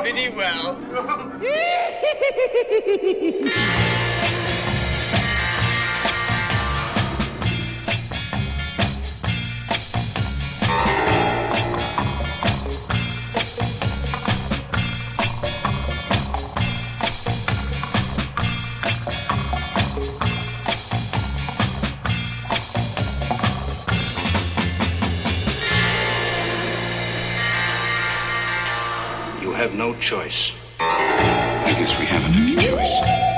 pretty well. You have no choice. I guess we haven't any choice.